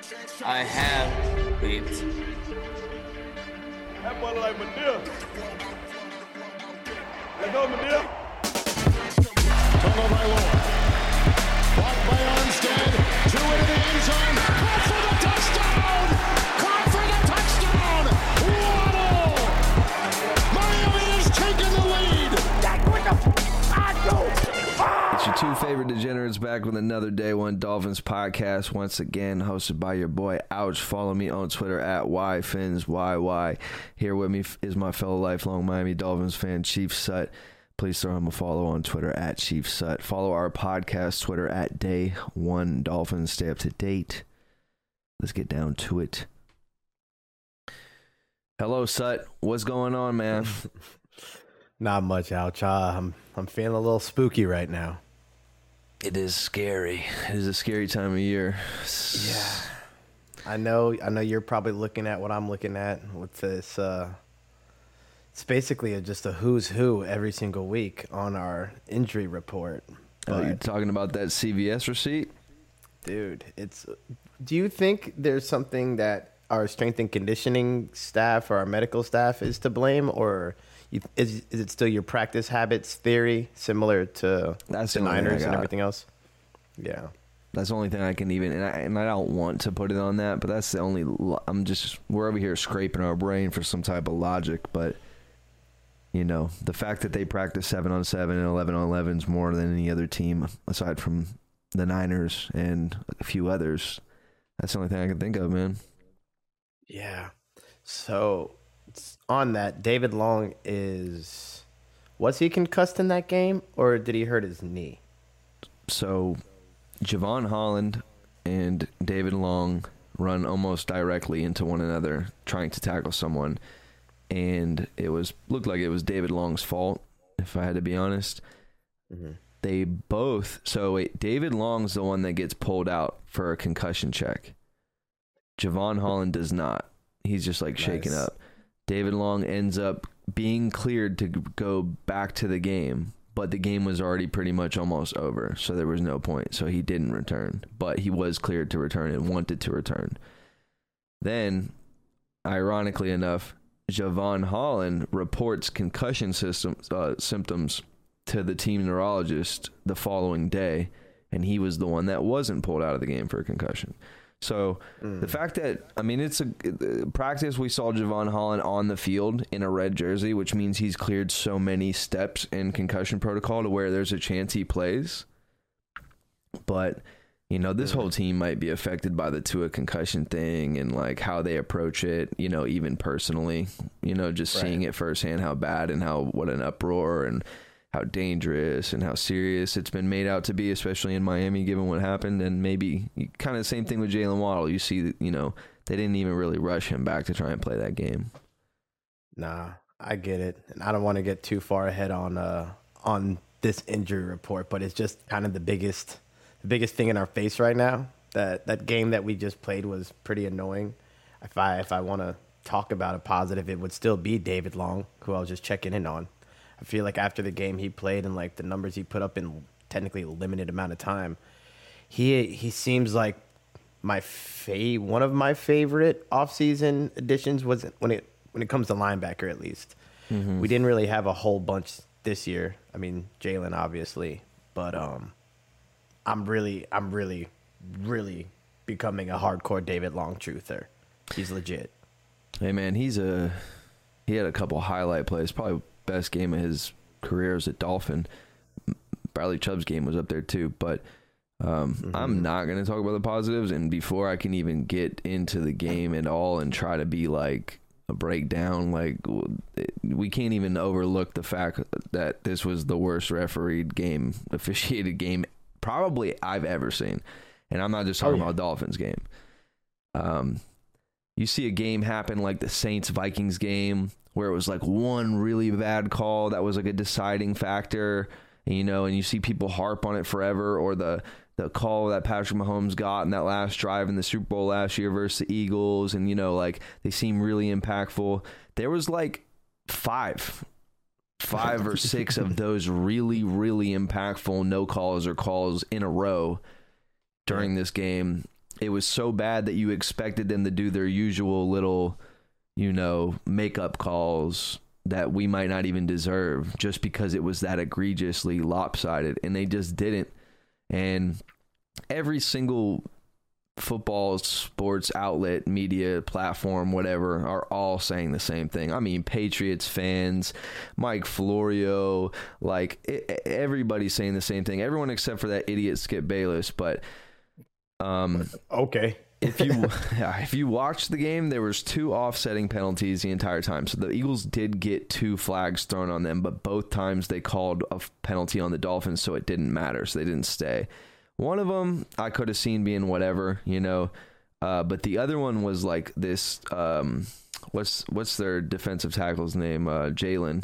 I have beats. That boy look like Madea. Let's go, Madea. Turnover by Lord. Blocked by Armstead. Two into the end zone. Caught for the touchdown! Caught for the touchdown! Waddle! Miami has taken the lead! That's what the I do! It's your two favorite degenerates back with another Day One Dolphins podcast, once again hosted by your boy Ouch. Follow me on Twitter at YFinsYY. Here with me is my fellow lifelong Miami Dolphins fan, Chief Sut. Please throw him a follow on Twitter at Chief Sut. Follow our podcast Twitter at Day One Dolphins. Stay up to date. Let's get down to it. Hello, Sut. What's going on, man? Not much, Ouch. I'm feeling a little spooky right now. It is scary. It is a scary time of year. Yeah. I know you're probably looking at what I'm looking at with this. It's basically just a who's who every single week on our injury report. Oh, you're talking about that CVS receipt? Dude, do you think there's something that our strength and conditioning staff or our medical staff is to blame, or is it still your practice habits theory similar to the Niners and everything else? Yeah. That's the only thing I can even, and I don't want to put it on that, but that's the only, we're over here scraping our brain for some type of logic, but, you know, the fact that they practice 7-on-7 and 11-on-11s more than any other team, aside from the Niners and a few others, that's the only thing I can think of, man. Yeah. So, on that, David Long was he concussed in that game, or did he hurt his knee? So, Javon Holland and David Long run almost directly into one another trying to tackle someone, and looked like it was David Long's fault, if I had to be honest. Mm-hmm. David Long's the one that gets pulled out for a concussion check. Javon Holland does not. He's just like shaken up. David Long ends up being cleared to go back to the game, but the game was already pretty much almost over, so there was no point. So he didn't return, but he was cleared to return and wanted to return. Then, ironically enough, Javon Holland reports concussion symptoms to the team neurologist the following day, and he was the one that wasn't pulled out of the game for a concussion. So the fact that, it's a practice, we saw Javon Holland on the field in a red jersey, which means he's cleared so many steps in concussion protocol to where there's a chance he plays. But, this whole team might be affected by the Tua concussion thing and like how they approach it, even personally, just seeing it firsthand, how bad and what an uproar and how dangerous and how serious it's been made out to be, especially in Miami, given what happened. And maybe kind of the same thing with Jalen Waddle. You see, they didn't even really rush him back to try and play that game. Nah, I get it. And I don't want to get too far ahead on this injury report, but it's just kind of the biggest thing in our face right now. That game that we just played was pretty annoying. If I want to talk about a positive, it would still be David Long, who I was just checking in on. I feel like after the game he played and like the numbers he put up in technically a limited amount of time, he seems like one of my favorite offseason additions was when it comes to linebacker, at least. Mm-hmm. We didn't really have a whole bunch this year. Jalen obviously, but I'm really becoming a hardcore David Long truther. He's legit. Hey man, he had a couple highlight plays, probably best game of his career as a Dolphin. Bradley Chubb's game was up there too, but I'm not going to talk about the positives. And before I can even get into the game at all and try to be like a breakdown, like we can't even overlook the fact that this was the worst officiated game probably I've ever seen. And I'm not just talking about Dolphins game. You see a game happen like the Saints-Vikings game, where it was like one really bad call that was like a deciding factor, and you see people harp on it forever, or the call that Patrick Mahomes got in that last drive in the Super Bowl last year versus the Eagles, and like they seem really impactful. There was like five or six of those really, really impactful no calls or calls in a row during this game. it was so bad that you expected them to do their usual little, makeup calls that we might not even deserve just because it was that egregiously lopsided, and they just didn't. And every single football, sports outlet, media platform, whatever, are all saying the same thing. I mean, Patriots fans, Mike Florio, everybody's saying the same thing. Everyone except for that idiot Skip Bayless. But okay. if you watch the game, there was 2 offsetting penalties the entire time. So the Eagles did get 2 flags thrown on them, but both times they called a penalty on the Dolphins, so it didn't matter. So they didn't stay. One of them I could have seen being whatever, but the other one was like this. What's their defensive tackle's name? Jalen.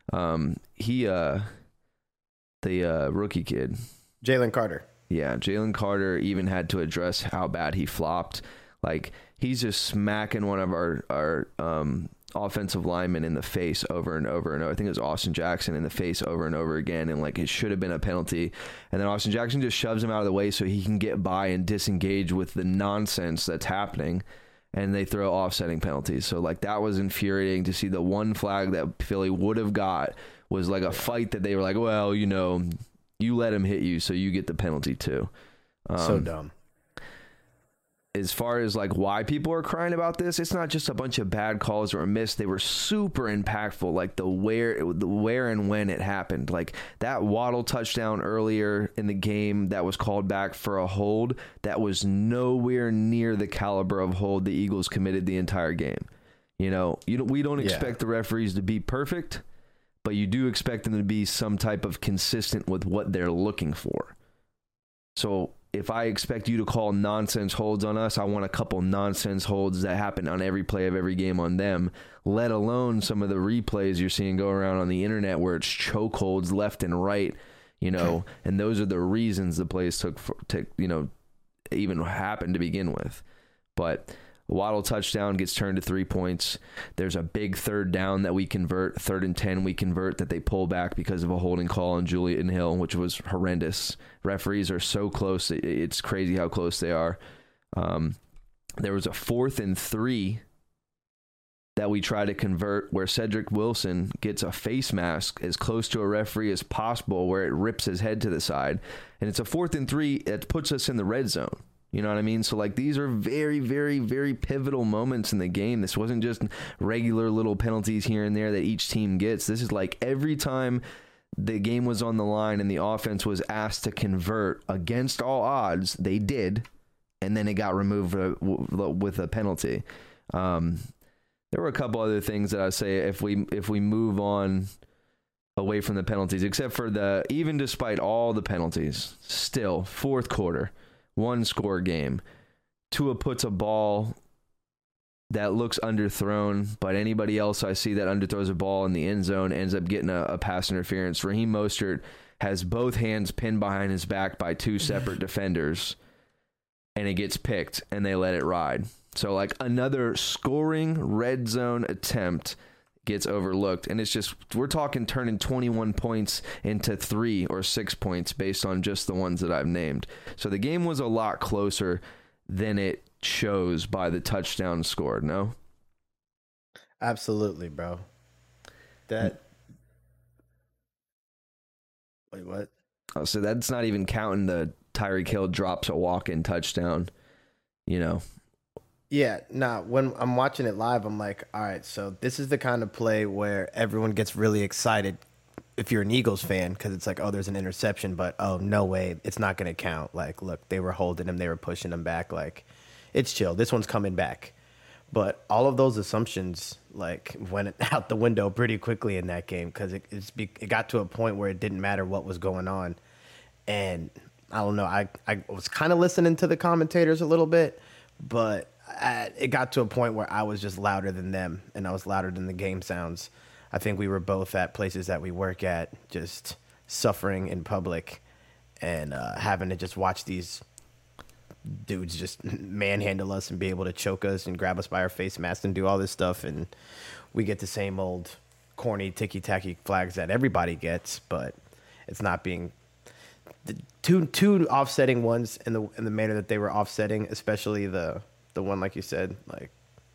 The rookie kid. Jalen Carter. Yeah, Jalen Carter even had to address how bad he flopped. Like, he's just smacking one of our offensive linemen in the face over and over and over. I think it was Austin Jackson in the face over and over again, and it should have been a penalty. And then Austin Jackson just shoves him out of the way so he can get by and disengage with the nonsense that's happening, and they throw offsetting penalties. So that was infuriating to see. The one flag that Philly would have got was like a fight that they were like, well, you let him hit you, so you get the penalty too. So dumb. As far as why people are crying about this, it's not just a bunch of bad calls or a miss. They were super impactful, the where and when it happened. That Waddle touchdown earlier in the game that was called back for a hold, that was nowhere near the caliber of hold the Eagles committed the entire game. We don't expect the referees to be perfect, but you do expect them to be some type of consistent with what they're looking for. So if I expect you to call nonsense holds on us, I want a couple nonsense holds that happen on every play of every game on them, let alone some of the replays you're seeing go around on the internet where it's choke holds left and right, and those are the reasons the plays took even happened to begin with. But Waddle touchdown gets turned to 3 points. There's a big third down that we convert, 3rd and 10 we convert, that they pull back because of a holding call on Julian Hill, which was horrendous. Referees are so close. It's crazy how close they are. There was a 4th and 3 that we try to convert where Cedric Wilson gets a face mask as close to a referee as possible where it rips his head to the side. And it's a 4th and 3 that puts us in the red zone. You know what I mean? So these are very, very, very pivotal moments in the game. This wasn't just regular little penalties here and there that each team gets. This is every time the game was on the line and the offense was asked to convert against all odds, they did, and then it got removed with a penalty. There were a couple other things that I'd say if we move on away from the penalties, except for even despite all the penalties, still 4th quarter, 1-score game. Tua puts a ball that looks underthrown, but anybody else I see that underthrows a ball in the end zone ends up getting a pass interference. Raheem Mostert has both hands pinned behind his back by 2 separate defenders, and it gets picked, and they let it ride. So another scoring red zone attempt gets overlooked, and it's just, we're talking turning 21 points into 3 or 6 points based on just the ones that I've named. So the game was a lot closer than it shows by the touchdown scored. No, absolutely, bro. Wait, what? Oh, so that's not even counting the Tyreek Hill drops a walk-in touchdown. Yeah, when I'm watching it live, I'm like, all right, so this is the kind of play where everyone gets really excited if you're an Eagles fan, because it's like, oh, there's an interception, but oh, no way, it's not going to count. Look, they were holding him, they were pushing him back. It's chill. This one's coming back. But all of those assumptions, went out the window pretty quickly in that game, because it got to a point where it didn't matter what was going on. And I don't know, I was kind of listening to the commentators a little bit, but it got to a point where I was just louder than them, and I was louder than the game sounds. I think we were both at places that we work at, just suffering in public and having to just watch these dudes just manhandle us and be able to choke us and grab us by our face mask and do all this stuff. And we get the same old corny ticky-tacky flags that everybody gets, but it's not being two offsetting ones in the manner that they were offsetting, especially the one like you said. Like,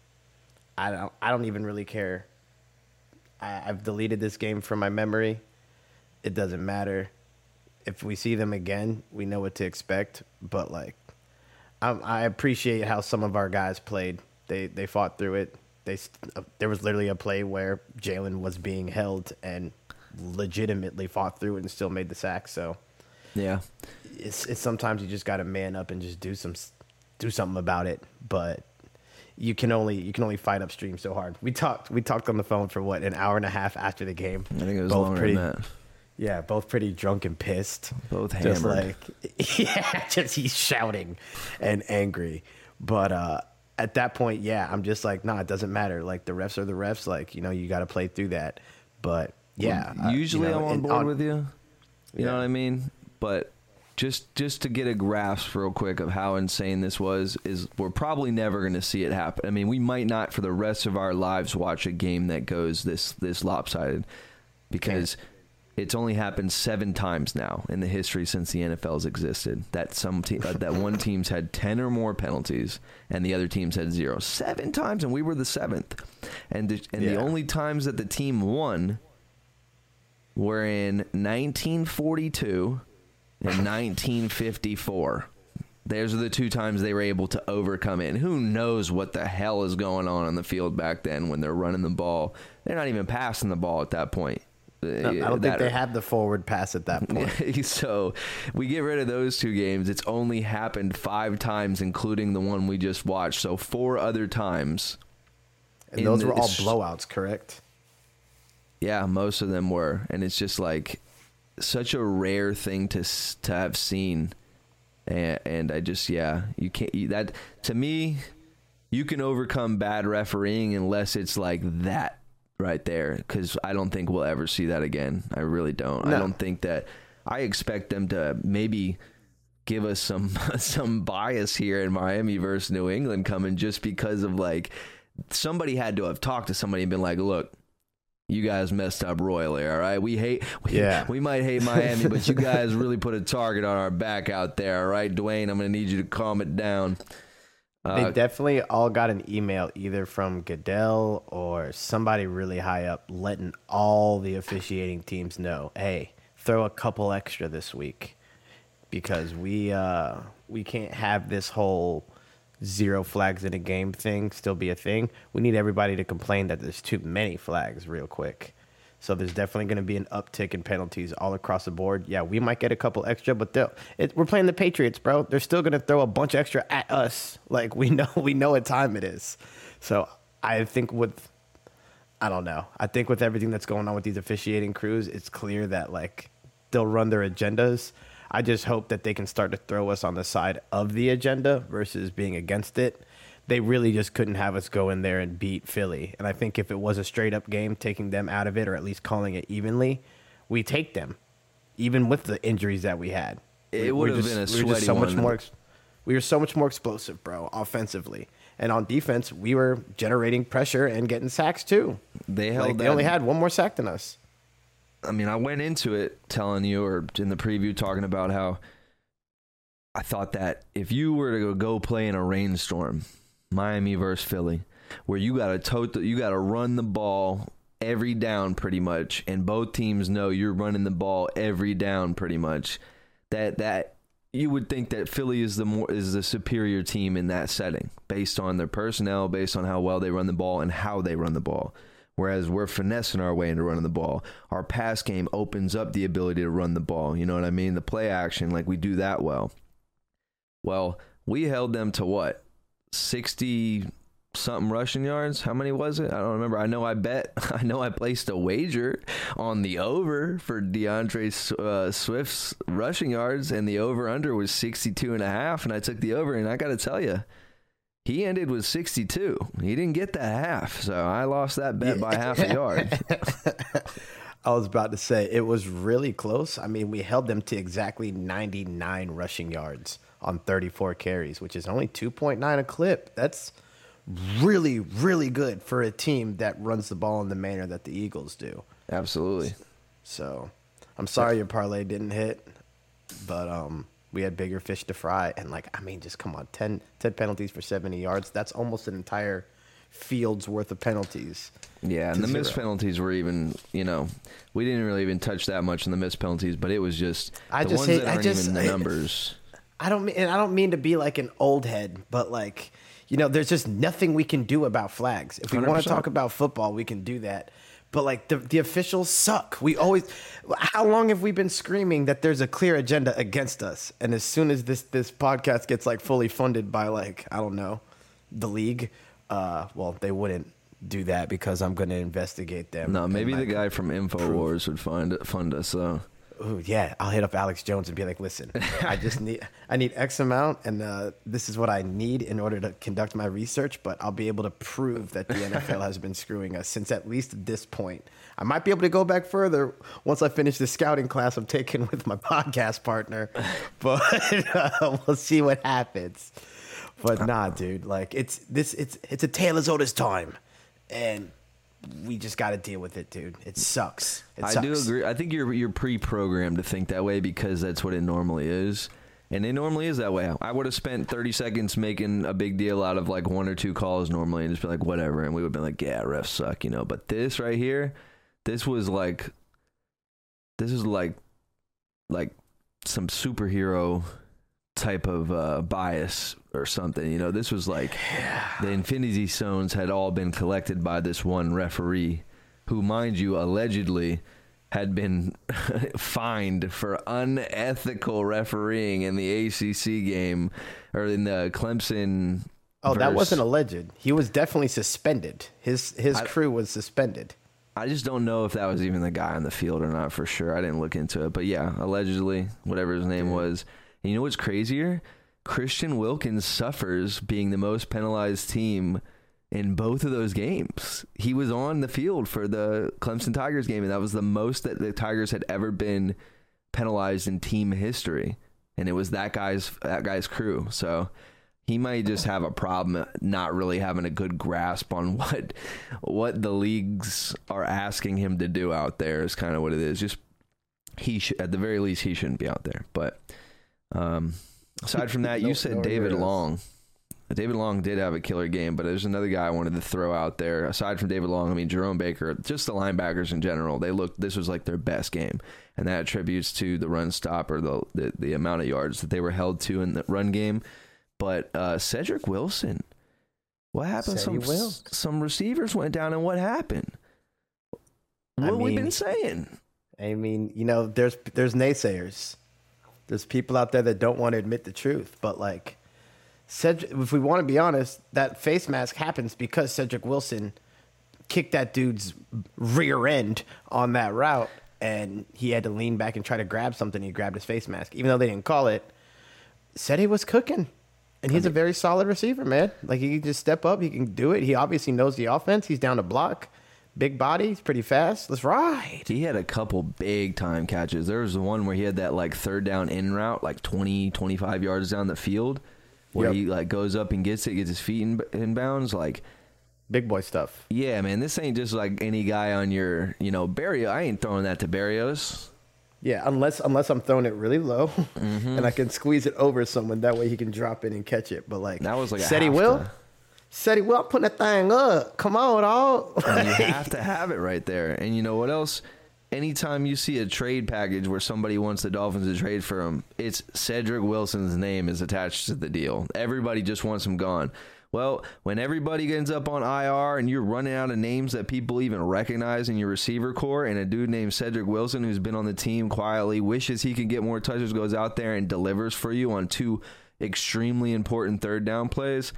I don't even really care. I've deleted this game from my memory. It doesn't matter. If we see them again, we know what to expect. But like, I appreciate how some of our guys played. They fought through it. There was literally a play where Jalen was being held and legitimately fought through it and still made the sack. So yeah, it's sometimes you just got to man up and just do something about it. But you can only fight upstream so hard. We talked on the phone for an hour and a half after the game. I think it was longer than that. Yeah, both pretty drunk and pissed. Both hammered. Just he's shouting and angry. But at that point, I'm just like, nah, it doesn't matter. Like, the refs are the refs. Like, you got to play through that. But yeah, usually I'm on board with you. You know what I mean? But just to get a grasp real quick of how insane this is we're probably never going to see it happen. I mean, we might not for the rest of our lives watch a game that goes this lopsided, because it's only happened 7 times now in the history since the NFL's existed that that one team's had 10 or more penalties and the other teams had 0. 7 times, and we were the 7th. And the only times that the team won were in 1942 and 1954. Those are the 2 times they were able to overcome it. And who knows what the hell is going on the field back then when they're running the ball. They're not even passing the ball at that point. No, I don't think they had the forward pass at that point. So we get rid of those 2 games. It's only happened 5 times, including the one we just watched. So 4 other times. And those were all blowouts, correct? Yeah, most of them were. And it's just like such a rare thing to have seen. And I just, you can't, that to me, you can overcome bad refereeing unless it's like that right there, because I don't think we'll ever see that again. I really don't. No. I don't think that. I expect them to maybe give us some bias here in Miami versus New England coming, just because of like somebody had to have talked to somebody and been like, look, you guys messed up royally, all right? We might hate Miami, but you guys really put a target on our back out there, all right? Dwayne, I'm going to need you to calm it down. They definitely all got an email either from Goodell or somebody really high up letting all the officiating teams know, hey, throw a couple extra this week, because we can't have this whole 0 flags in a game thing still be a thing. We need everybody to complain that there's too many flags real quick. So there's definitely going to be an uptick in penalties all across the board. Yeah, we might get a couple extra, but we're playing the Patriots, bro. They're still going to throw a bunch extra at us. Like, we know what time it is. So I think I don't know. I think with everything that's going on with these officiating crews, it's clear that like they'll run their agendas. I just hope that they can start to throw us on the side of the agenda versus being against it. They really just couldn't have us go in there and beat Philly. And I think if it was a straight-up game, taking them out of it or at least calling it evenly, we take them, even with the injuries that we had. It would have been a sweaty one. We were so much more explosive, bro, offensively. And on defense, we were generating pressure and getting sacks, too. They only had 1 more sack than us. I mean, I went into it telling you, or in the preview talking about how I thought that if you were to go play in a rainstorm, Miami versus Philly, where you got to run the ball every down pretty much, and both teams know you're running the ball every down pretty much, that you would think that Philly is the superior team in that setting, based on their personnel, based on how well they run the ball and how they run the ball. Whereas we're finessing our way into running the ball. Our pass game opens up the ability to run the ball. You know what I mean? The play action, like, we do that well. Well, we held them to what? 60-something rushing yards? How many was it? I don't remember. I know I placed a wager on the over for DeAndre Swift's rushing yards, and the over-under was 62.5, and I took the over, and I got to tell you, he ended with 62. He didn't get that half, so I lost that bet by half a yard. I was about to say, it was really close. I mean, we held them to exactly 99 rushing yards on 34 carries, which is only 2.9 a clip. That's really, really good for a team that runs the ball in the manner that the Eagles do. Absolutely. So I'm sorry your parlay didn't hit. but we had bigger fish to fry. And like, I mean, just come on, 10 penalties for 70 yards. That's almost an entire field's worth of penalties. Yeah, and the missed penalties were even, we didn't really even touch that much in the missed penalties, but it was just even the numbers. I don't mean to be like an old head, but like, there's just nothing we can do about flags. If we 100%. Want to talk about football, we can do that. But like the officials suck. How long have we been screaming that there's a clear agenda against us? And as soon as this podcast gets like fully funded by like, I don't know, the league, well, they wouldn't do that because I'm going to investigate them. No, maybe the guy from InfoWars would fund us. So. Ooh, yeah, I'll hit up Alex Jones and be like, listen, I need X amount, and this is what I need in order to conduct my research, but I'll be able to prove that the NFL has been screwing us since at least this point. I might be able to go back further once I finish the scouting class I'm taking with my podcast partner, but we'll see what happens. But nah, dude, like it's a tale as old as time, and we just got to deal with it, dude. It sucks. I do agree. I think you're pre-programmed to think that way because that's what it normally is. And it normally is that way. I would have spent 30 seconds making a big deal out of like one or two calls normally and just be like, whatever. And we would have been like, yeah, refs suck, But this right here, this is like some superhero type of bias or something. This was like the Infinity Stones had all been collected by this one referee who, mind you, allegedly had been fined for unethical refereeing in the ACC game or in the Clemson. Oh, that wasn't alleged. He was definitely suspended. His crew was suspended. I just don't know if that was even the guy on the field or not for sure. I didn't look into it. But yeah, allegedly, whatever his name was. And you know what's crazier? Christian Wilkins suffers being the most penalized team in both of those games. He was on the field for the Clemson Tigers game, and that was the most that the Tigers had ever been penalized in team history. And it was that guy's crew. So he might just have a problem not really having a good grasp on what the leagues are asking him to do out there is kind of what it is. Just at the very least, he shouldn't be out there. But aside from that, you said David Long. David Long did have a killer game, but there's another guy I wanted to throw out there. Aside from David Long, I mean, Jerome Baker, just the linebackers in general, this was like their best game. And that attributes to the run stop or the amount of yards that they were held to in the run game. But Cedric Wilson, what happened? Some receivers went down, and what happened? We've been saying. I mean, there's naysayers. There's people out there that don't want to admit the truth, but like, if we want to be honest, that face mask happens because Cedric Wilson kicked that dude's rear end on that route, and he had to lean back and try to grab something. He grabbed his face mask, even though they didn't call it. Said he was cooking, and he's a very solid receiver, man. Like, he can just step up, he can do it. He obviously knows the offense. He's down to block. Big body, he's pretty fast. Let's ride. He had a couple big time catches. There was the one where he had that like third down in route, like 20, 25 yards down the field, where he like goes up and gets his feet in bounds, like big boy stuff. Yeah, man, this ain't just like any guy on your, Barrios. I ain't throwing that to Barrios. Yeah, unless I'm throwing it really low and I can squeeze it over someone. That way he can drop it and catch it. But like, that was like said he will. Said he will. I'm putting that thing up. Come on, dog. And you have to have it right there. And you know what else? Anytime you see a trade package where somebody wants the Dolphins to trade for him, it's Cedric Wilson's name is attached to the deal. Everybody just wants him gone. Well, when everybody ends up on IR and you're running out of names that people even recognize in your receiver core, and a dude named Cedric Wilson who's been on the team quietly, wishes he could get more touches, goes out there and delivers for you on two extremely important third down plays,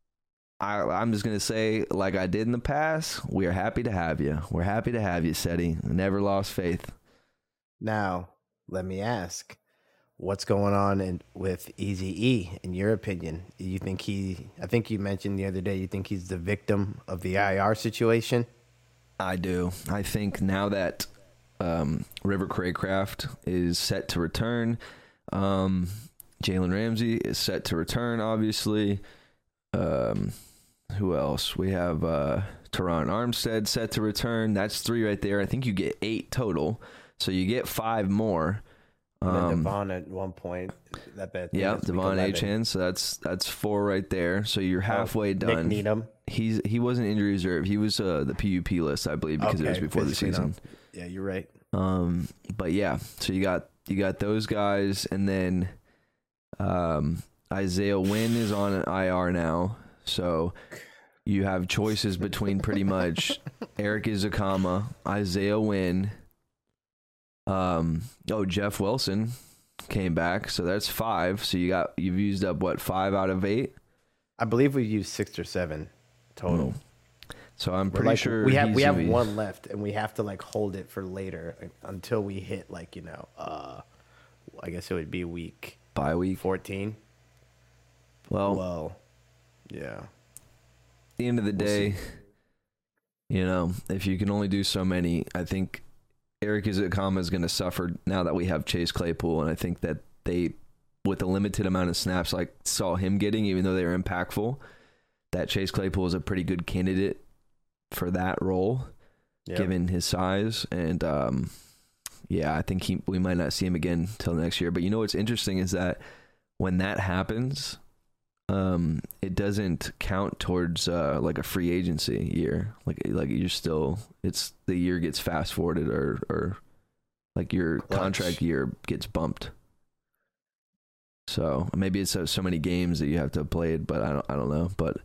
I'm just going to say, like I did in the past, we are happy to have you. We're happy to have you, Seti. Never lost faith. Now, let me ask, what's going on with Eazy-E, in your opinion? You think I think you mentioned the other day, you think he's the victim of the IR situation? I do. I think now that River Craycraft is set to return, Jalen Ramsey is set to return, obviously. Who else? We have Teron Armstead set to return. That's 3 right there. I think you get 8 total. So you get 5 more. And then Devon at one point. That bad. Yeah, Devon Achane. So that's 4 right there. So you're halfway done. Nick Needham. He wasn't injury reserve. He was the PUP list, I believe, because it was before the season. Yeah, you're right. But yeah, so you got those guys, and then Isaiah Wynn is on an IR now. So you have choices between pretty much Eric Izukama, Isaiah Wynn. Jeff Wilson came back, so that's 5. So you've used up what, 5 out of 8? I believe we used 6 or 7 total. So I'm pretty sure we have one left, and we have to like hold it for later until we hit like I guess it would be bye week 14. Well, yeah. At the end of the day, if you can only do so many, I think Eric Izukama is going to suffer now that we have Chase Claypool, and I think that they, with a limited amount of snaps I saw him getting, even though they were impactful, that Chase Claypool is a pretty good candidate for that role, given his size. And I think we might not see him again till next year. But what's interesting is that when that happens, it doesn't count towards like a free agency year. Like you're still, it's the year gets fast forwarded, or like your contract year gets bumped. So maybe it's so many games that you have to play it, but I don't know. But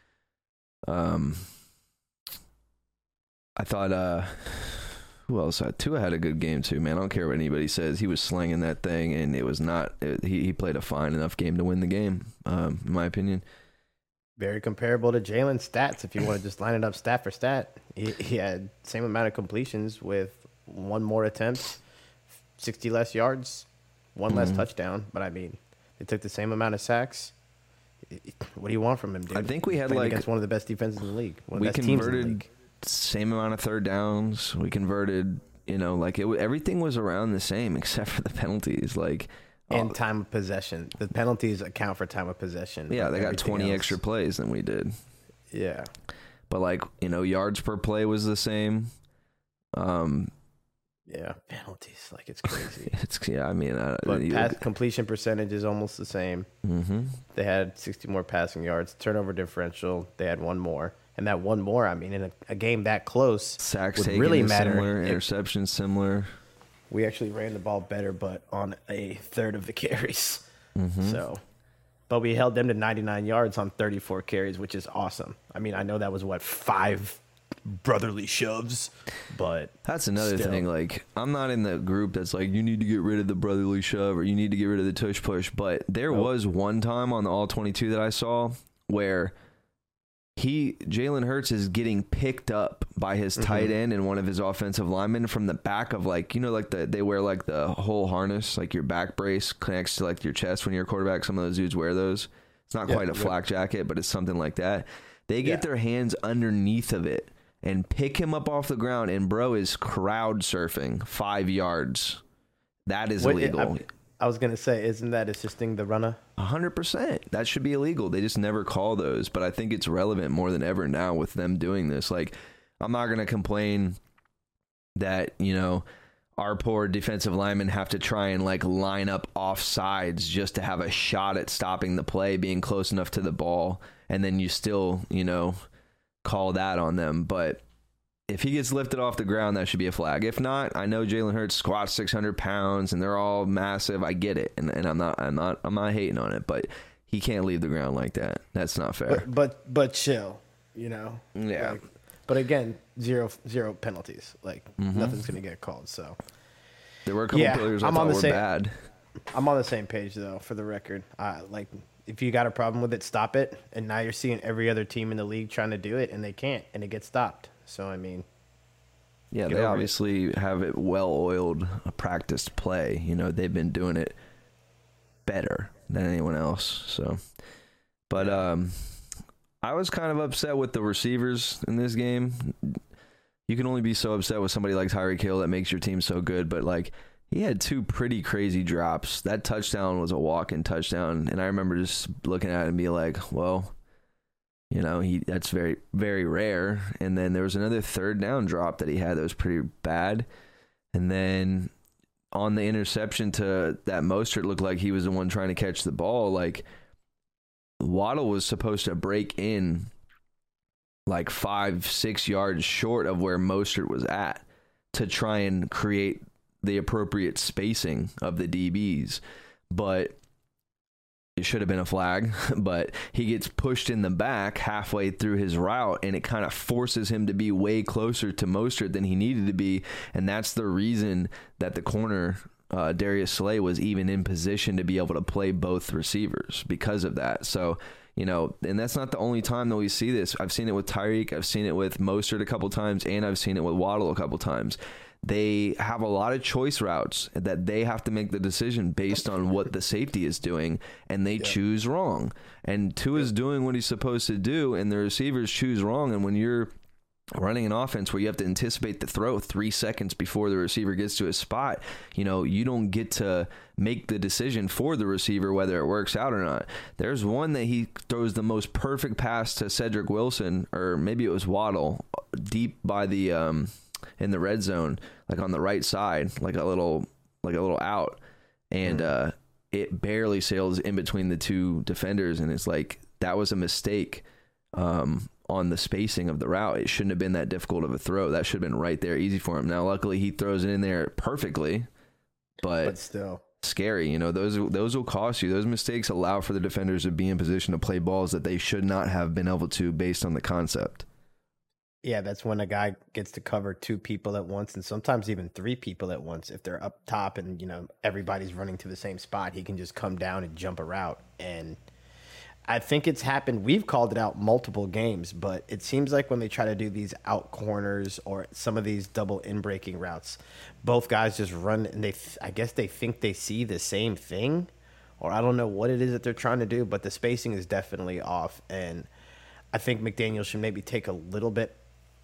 I thought who else? Tua had a good game too, man. I don't care what anybody says. He was slinging that thing, and it was not. He played a fine enough game to win the game, in my opinion. Very comparable to Jalen's stats. If you want to just line it up stat for stat, he had same amount of completions with 1 more attempt, 60 less yards, 1 less touchdown. But I mean, they took the same amount of sacks. What do you want from him, dude? I think we had against one of the best defenses in the league. One of the best teams in the league. Same amount of third downs. We converted, everything was around the same except for the penalties. And time of possession. The penalties account for time of possession. Yeah, they got 20 extra plays than we did. Yeah. But yards per play was the same. Yeah, penalties, it's crazy. But pass completion percentage is almost the same. Mm-hmm. They had 60 more passing yards. Turnover differential, they had 1 more. And that 1 more, in a game that close, sacks would taken really is matter. Similar, interceptions similar. We actually ran the ball better, but on a third of the carries. Mm-hmm. So, but we held them to 99 yards on 34 carries, which is awesome. I know that was 5 brotherly shoves, but that's another thing. I'm not in the group that's you need to get rid of the brotherly shove or you need to get rid of the tush push. But there was one time on the all 22 that I saw where Jalen Hurts is getting picked up by his tight end and one of his offensive linemen from the back of they wear the whole harness, your back brace connects to your chest when you're a quarterback. Some of those dudes wear those. It's not quite a flak jacket, but it's something like that. They get their hands underneath of it and pick him up off the ground, and bro is crowd surfing 5 yards. That is illegal. I was going to say, isn't that assisting the runner? 100%. That should be illegal. They just never call those, but I think it's relevant more than ever now with them doing this. I'm not going to complain that, our poor defensive linemen have to try and line up off sides just to have a shot at stopping the play, being close enough to the ball, and then you still, call that on them. But if he gets lifted off the ground, that should be a flag. If not, I know Jalen Hurts squats 600 pounds and they're all massive. I get it, and I'm not hating on it, but he can't leave the ground like that. That's not fair. But chill, Yeah. But again, zero penalties. Nothing's gonna get called. So there were a couple players I thought were bad. I'm on the same page though. For the record, if you got a problem with it, stop it. And now you're seeing every other team in the league trying to do it, and they can't, and it gets stopped. So yeah, they obviously have it well-oiled, practiced play. They've been doing it better than anyone else. So, but I was kind of upset with the receivers in this game. You can only be so upset with somebody like Tyreek Hill that makes your team so good, but he had 2 pretty crazy drops. That touchdown was a walk-in touchdown, and I remember just looking at it and being like, well, that's very, very rare. And then there was another third down drop that he had that was pretty bad. And then on the interception to that Mostert looked like he was the one trying to catch the ball. Like, Waddle was supposed to break in like 5-6 yards short of where Mostert was at to try and create the appropriate spacing of the DBs. But it should have been a flag, but he gets pushed in the back halfway through his route, and it kind of forces him to be way closer to Mostert than he needed to be, and that's the reason that the corner, Darius Slay, was even in position to be able to play both receivers because of that. So, you know, and that's not the only time that we see this. I've seen it with Tyreek, I've seen it with Mostert a couple times, and I've seen it with Waddle a couple times. They have a lot of choice routes that they have to make the decision based on what the safety is doing, and they choose wrong. And Tua's doing what he's supposed to do, and the receivers choose wrong. And when you're running an offense where you have to anticipate the throw 3 seconds before the receiver gets to his spot, you know, you don't get to make the decision for the receiver whether it works out or not. There's one that he throws the most perfect pass to Cedric Wilson, or maybe it was Waddle, deep by the in the red zone, like on the right side, like a little out, and it barely sails in between the two defenders, and it's like that was a mistake on the spacing of the route. It shouldn't have been that difficult of a throw. That should have been right there, easy for him. Now, luckily, he throws it in there perfectly, but still scary. You know, those will cost you. Those mistakes allow for the defenders to be in position to play balls that they should not have been able to based on the concept. Yeah, that's when a guy gets to cover 2 people at once, and sometimes even 3 people at once. If they're up top and, you know, everybody's running to the same spot, he can just come down and jump a route. And I think it's happened. We've called it out multiple games, but it seems like when they try to do these out corners or some of these double in-breaking routes, both guys just run, and I guess they think they see the same thing, or I don't know what it is that they're trying to do, but the spacing is definitely off. And I think McDaniel should maybe take a little bit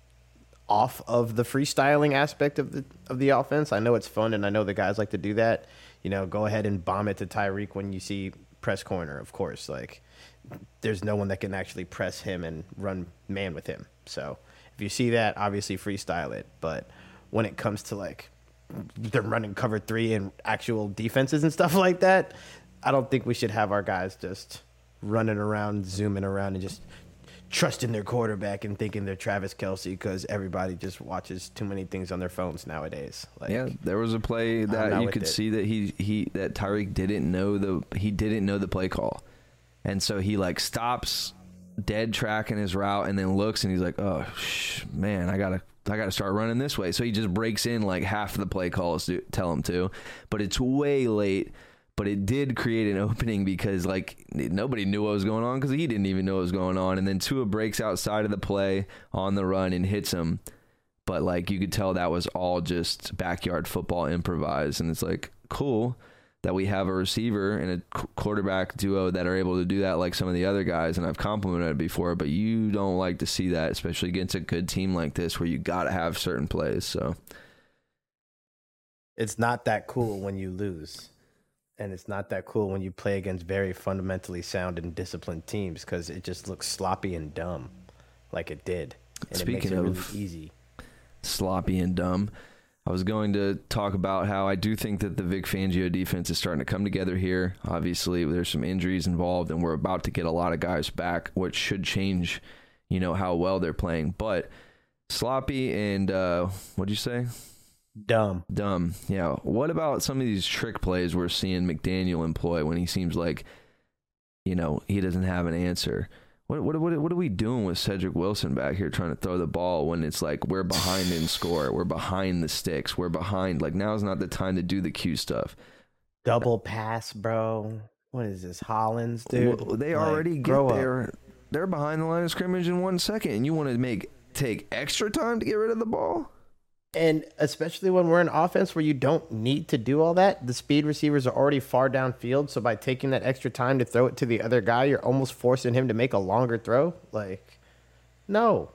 off of the freestyling aspect of the offense. I know it's fun, and I know the guys like to do that. You know, go ahead and bomb it to Tyreek when you see press corner, of course. Like, there's no one that can actually press him and run man with him. So if you see that, obviously freestyle it. But when it comes to, like, they're running cover 3 and actual defenses and stuff like that, I don't think we should have our guys just running around, zooming around, and just trusting their quarterback and thinking they're Travis Kelce, because everybody just watches too many things on their phones nowadays. Like, yeah, there was a play that you could see that that Tyreek didn't know the play call, and so he like stops dead tracking his route and then looks and he's like, oh man, I gotta start running this way. So he just breaks in like half of the play calls to tell him to, but it's way late. But it did create an opening because, like, nobody knew what was going on because he didn't even know what was going on. And then Tua breaks outside of the play on the run and hits him. But, like, you could tell that was all just backyard football improvised. And it's, like, cool that we have a receiver and a quarterback duo that are able to do that like some of the other guys. And I've complimented it before, but you don't like to see that, especially against a good team like this where you got to have certain plays. So it's not that cool when you lose. And it's not that cool when you play against very fundamentally sound and disciplined teams, because it just looks sloppy and dumb like it did. And Speaking it makes it of really easy. Sloppy and dumb, I was going to talk about how I do think that the Vic Fangio defense is starting to come together here. Obviously, there's some injuries involved, and we're about to get a lot of guys back, which should change, you know, how well they're playing. But sloppy and, what'd you say? Dumb. Yeah. What about some of these trick plays we're seeing McDaniel employ when he seems like, you know, he doesn't have an answer? What are we doing with Cedric Wilson back here trying to throw the ball when it's like we're behind in score, we're behind the sticks, we're behind? Like, now's not the time to do the Q stuff. Double pass, bro. What is this, Hollins, dude? Well, they already get there. They're behind the line of scrimmage in 1 second, and you want to take extra time to get rid of the ball? And especially when we're in offense where you don't need to do all that, the speed receivers are already far downfield. So by taking that extra time to throw it to the other guy, you're almost forcing him to make a longer throw. Like, no,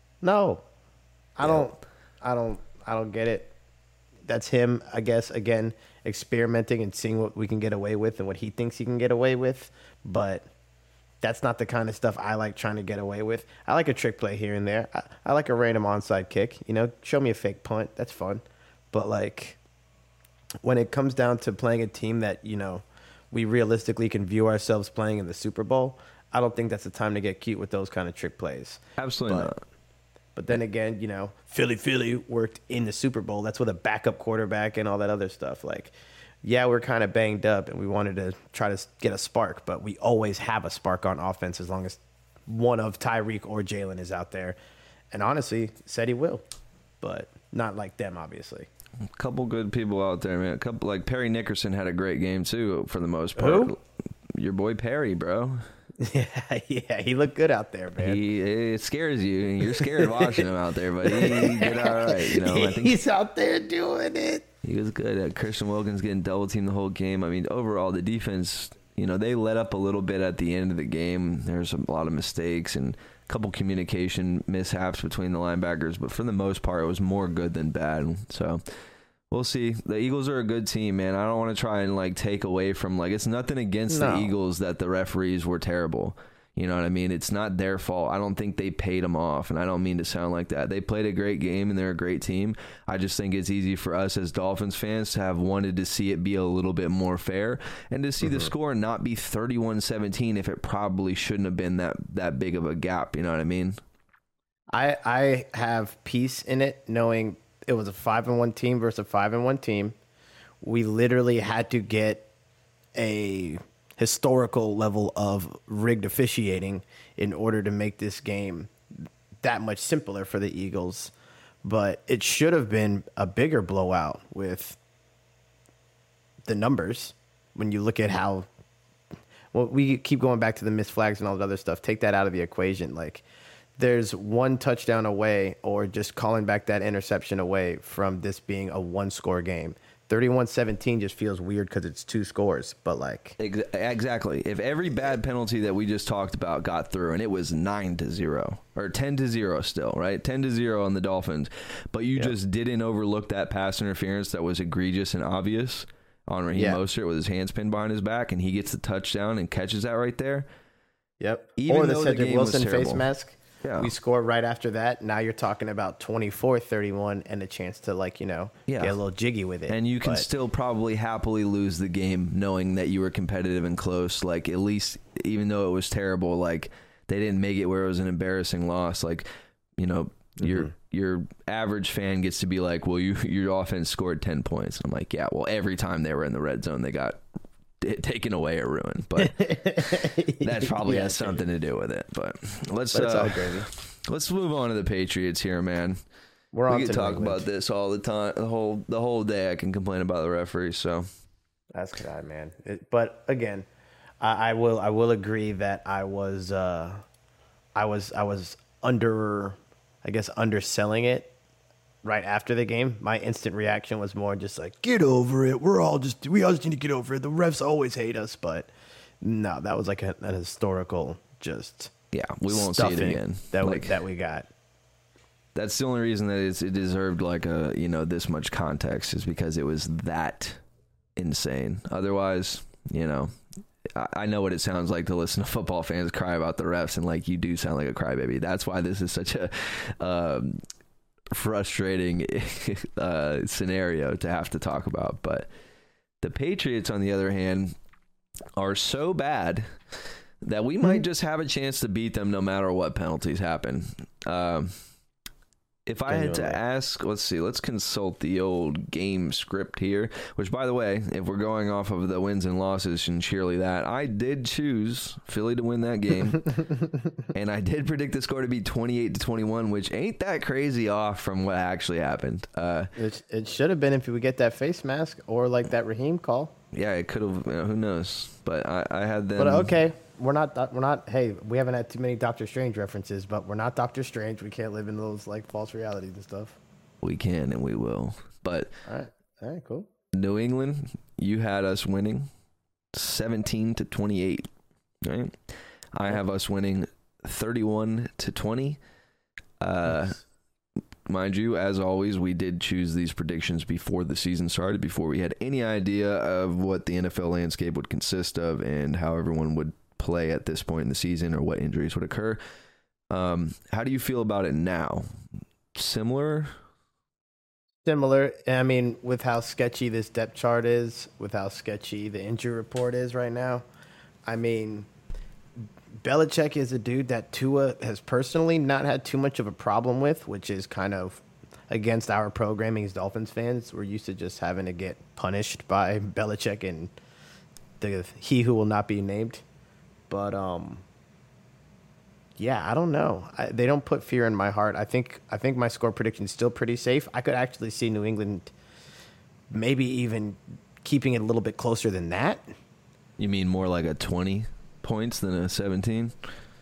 I don't get it. That's him, I guess, again, experimenting and seeing what we can get away with and what he thinks he can get away with. But that's not the kind of stuff I like trying to get away with. I like a trick play here and there. I like a random onside kick. You know, show me a fake punt. That's fun. But, like, when it comes down to playing a team that, we realistically can view ourselves playing in the Super Bowl, I don't think that's the time to get cute with those kind of trick plays. Absolutely not. But then again, Philly worked in the Super Bowl. That's with a backup quarterback and all that other stuff. Like, yeah, we're kind of banged up and we wanted to try to get a spark, but we always have a spark on offense as long as one of Tyreek or Jalen is out there. And honestly, said he will, but not like them, obviously. A couple good people out there, man. A couple, like Perry Nickerson had a great game too, for the most part. Who? Your boy Perry, bro. Yeah, he looked good out there, man. It scares you, and you're scared watching him out there, but he did all right. I think He's out there doing it. he was good. Christian Wilkins getting double teamed the whole game. I mean, overall, the defense, they let up a little bit at the end of the game. There's a lot of mistakes and a couple communication mishaps between the linebackers, but for the most part, it was more good than bad. So we'll see. The Eagles are a good team, man. I don't want to try and take away from it's nothing against the Eagles that the referees were terrible. You know what I mean? It's not their fault. I don't think they paid them off, and I don't mean to sound like that. They played a great game, and they're a great team. I just think it's easy for us as Dolphins fans to have wanted to see it be a little bit more fair and to see the score not be 31-17 if it probably shouldn't have been that big of a gap. You know what I mean? I have peace in it knowing it was a 5-1 team versus a 5-1 team. We literally had to get a historical level of rigged officiating in order to make this game that much simpler for the Eagles. But it should have been a bigger blowout with the numbers. When you look at how, we keep going back to the missed flags and all that other stuff. Take that out of the equation. There's one touchdown away or just calling back that interception away from this being a one-score game. 31-17 just feels weird because it's two scores, but Exactly. If every bad penalty that we just talked about got through, and it was 9-0 or 10-0 still, right? 10-0 on the Dolphins, but you just didn't overlook that pass interference that was egregious and obvious on Raheem Mostert with his hands pinned behind his back, and he gets the touchdown and catches that right there. Yep. Even or the though Cedric game was Wilson terrible. face mask. Yeah. We score right after that. Now you're talking about 24-31 and a chance to get a little jiggy with it. And you can still probably happily lose the game knowing that you were competitive and close. At least, even though it was terrible, they didn't make it where it was an embarrassing loss. Your average fan gets to be like, well, your offense scored 10 points. I'm like, yeah, well, every time they were in the red zone, they got taken away or ruined, but that probably has something to do with it. But let's all crazy. Let's move on to the Patriots here, man. We can talk about this all the time, the whole day. I can complain about the referees. So that's good, man. But again, I will agree that I was underselling it. Right after the game, my instant reaction was more just get over it. We all just need to get over it. The refs always hate us, but no, that was an historical we won't see it again. That we got. That's the only reason that it deserved this much context is because it was that insane. Otherwise, I know what it sounds like to listen to football fans cry about the refs, and you do sound like a crybaby. That's why this is such a frustrating scenario to have to talk about. But the Patriots, on the other hand, are so bad that we might just have a chance to beat them no matter what penalties happen. If I had to ask, let's consult the old game script here, which, by the way, if we're going off of the wins and losses and surely that, I did choose Philly to win that game. And I did predict the score to be 28-21, which ain't that crazy off from what actually happened. It should have been if we get that face mask or that Raheem call. Yeah, it could have, who knows? But I had them. But okay. We're not. Hey, we haven't had too many Doctor Strange references, but we're not Doctor Strange. We can't live in those false realities and stuff. We can and we will. But all right, cool. New England, you had us winning 17-28, right? I have us winning 31-20. Nice. Mind you, as always, we did choose these predictions before the season started, before we had any idea of what the NFL landscape would consist of and how everyone would play at this point in the season or what injuries would occur. How do you feel about it now? Similar Similar. I mean, with how sketchy this depth chart is, with how sketchy the injury report is right now, I mean, Belichick is a dude that Tua has personally not had too much of a problem with, which is kind of against our programming as Dolphins fans. We're used to just having to get punished by Belichick and he who will not be named. But yeah, I don't know. They don't put fear in my heart. I think my score prediction is still pretty safe. I could actually see New England maybe even keeping it a little bit closer than that. You mean more like a 20 points than a 17?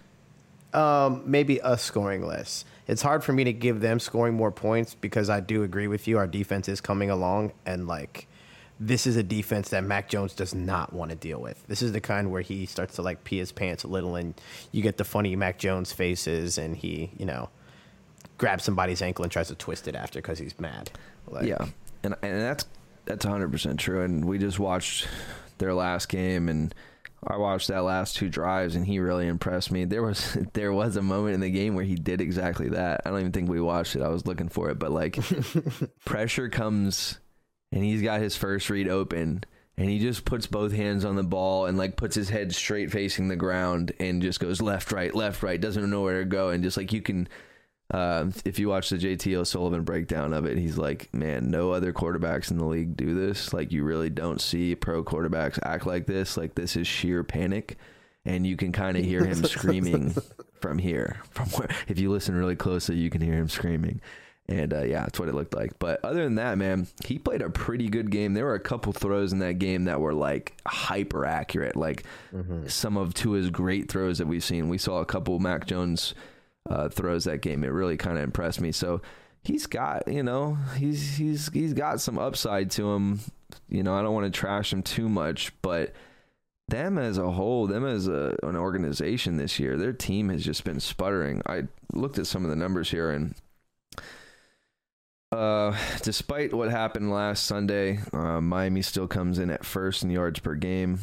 Maybe us scoring less. It's hard for me to give them scoring more points because I do agree with you. Our defense is coming along, and like this is a defense that Mac Jones does not want to deal with. This is the kind where he starts to like pee his pants a little, and you get the funny Mac Jones faces, and he, grabs somebody's ankle and tries to twist it after because he's mad. Yeah, and that's 100% true. And we just watched their last game, and I watched that last two drives, and he really impressed me. There was a moment in the game where he did exactly that. I don't even think we watched it. I was looking for it, but like pressure comes, and he's got his first read open, and he just puts both hands on the ball and like puts his head straight facing the ground and just goes left, right, doesn't know where to go. And just like you can, if you watch the JT O'Sullivan breakdown of it, he's like, man, no other quarterbacks in the league do this. Like you really don't see pro quarterbacks act like this. Like this is sheer panic. And you can kind of hear him screaming from here. From where, if you listen really closely, you can hear him screaming. And yeah, that's what it looked like. But other than that, man, he played a pretty good game. There were a couple throws in that game that were like hyper accurate, like some of Tua's great throws that we've seen. We saw a couple Mac Jones throws that game. It really kind of impressed me. So he's got, he's got some upside to him. I don't want to trash him too much, but them as a whole, them as an organization this year, their team has just been sputtering. I looked at some of the numbers here, and despite what happened last Sunday, Miami still comes in at first in yards per game.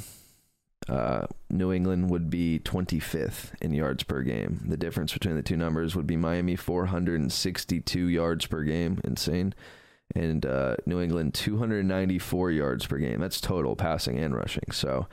New England would be 25th in yards per game. The difference between the two numbers would be Miami 462 yards per game, insane, and New England 294 yards per game. That's total passing and rushing. So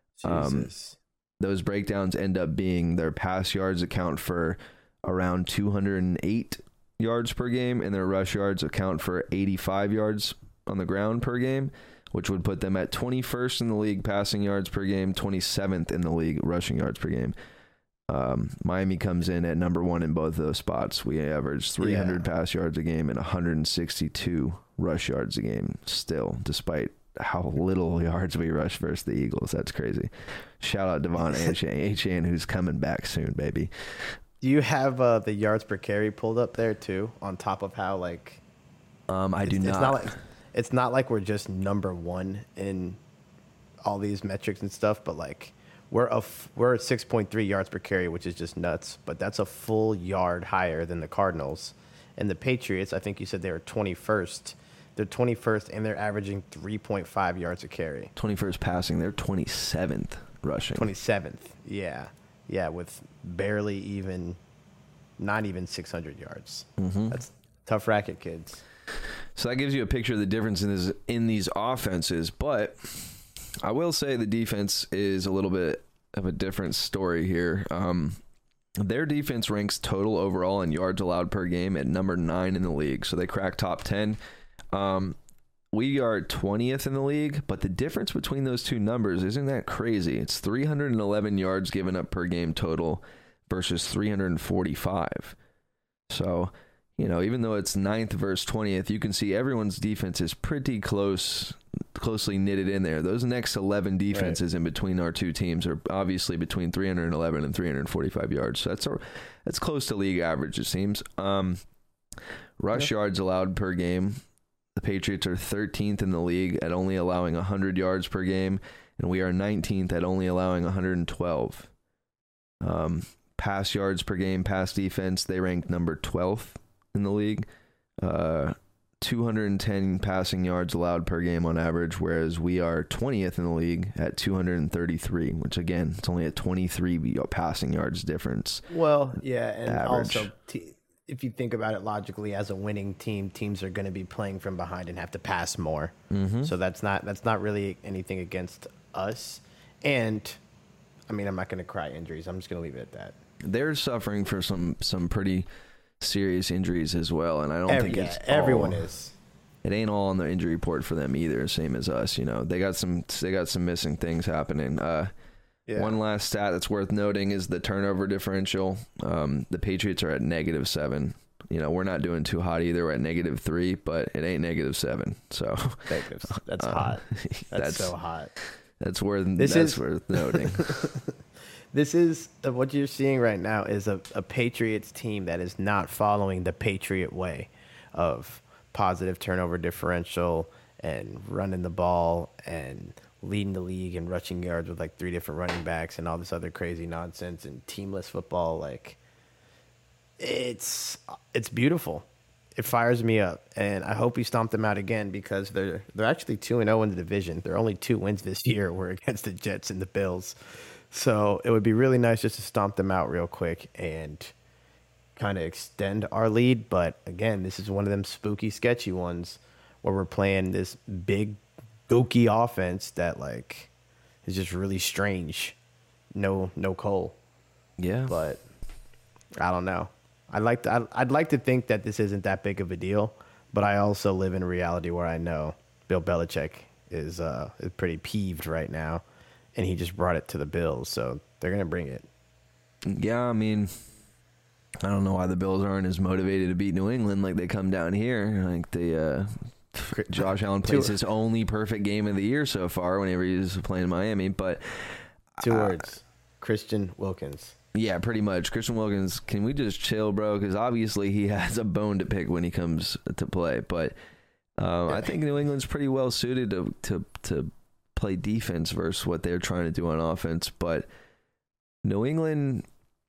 those breakdowns end up being their pass yards account for around 208 yards per game, and their rush yards account for 85 yards on the ground per game, which would put them at 21st in the league passing yards per game, 27th in the league rushing yards per game. Miami comes in at number one in both those spots. We average 300 pass yards a game and 162 rush yards a game still, despite how little yards we rush versus the Eagles. That's crazy. Shout out Devon Achane, who's coming back soon, baby. Do you have the yards per carry pulled up there too, on top of how like I do not. It's not like we're just number one in all these metrics and stuff, but like we're at 6.3 yards per carry, which is just nuts. But that's a full yard higher than the Cardinals. And the Patriots, I think you said they were 21st. They're 21st, and they're averaging 3.5 yards a carry. 21st passing. They're 27th rushing. 27th, yeah. Yeah, with barely even, not even 600 yards. Mm-hmm. That's tough racket, kids. So that gives you a picture of the difference in these offenses. But I will say the defense is a little bit of a different story here. Their defense ranks total overall in yards allowed per game at number 9 in the league. So they crack top 10. We are 20th in the league, but the difference between those two numbers isn't that crazy. It's 311 yards given up per game total versus 345. So, even though it's 9th versus 20th, you can see everyone's defense is pretty closely knitted in there. Those next 11 defenses in between our two teams are obviously between 311 and 345 yards. So that's close to league average, it seems. Rush yards allowed per game. The Patriots are 13th in the league at only allowing 100 yards per game, and we are 19th at only allowing 112. Pass yards per game, pass defense, they rank number 12th in the league. 210 passing yards allowed per game on average, whereas we are 20th in the league at 233, which again, it's only a 23 passing yards difference. Well, yeah, and average. also if you think about it logically, as a winning team, teams are going to be playing from behind and have to pass more. So that's not really anything against us. And I mean, I'm not going to cry injuries. I'm just going to leave it at that. They're suffering for some pretty serious injuries as well, and I don't think it's everyone is. It ain't all on the injury report for them either. Same as us, you know. They got some missing things happening. One last stat that's worth noting is the turnover differential. The Patriots are at -7. You know, we're not doing too hot either. We're at -3, but it ain't -7. So that's hot. That's so hot. That's worth noting. This is what you're seeing right now is a Patriots team that is not following the Patriot way of positive turnover differential and running the ball and leading the league in rushing yards with like 3 different running backs and all this other crazy nonsense and teamless football. Like, it's beautiful. It fires me up, and I hope we stomp them out again because they're actually 2-0 in the division. Their only 2 wins this year were against the Jets and the Bills. So it would be really nice just to stomp them out real quick and kind of extend our lead. But again, this is one of them spooky, sketchy ones where we're playing this big, gooky offense that like is just really strange. No Cole. Yeah, but I don't know. I'd like to think that this isn't that big of a deal, but I also live in a reality where I know Bill Belichick is pretty peeved right now, and he just brought it to the Bills, so they're gonna bring it. Yeah, I mean, I don't know why the Bills aren't as motivated to beat New England like they come down here. Like Josh Allen plays his only perfect game of the year so far whenever he's playing Miami. But 2 words: Christian Wilkins. Yeah, pretty much. Christian Wilkins, can we just chill, bro? Because obviously he has a bone to pick when he comes to play. But I think New England's pretty well suited to play defense versus what they're trying to do on offense. But New England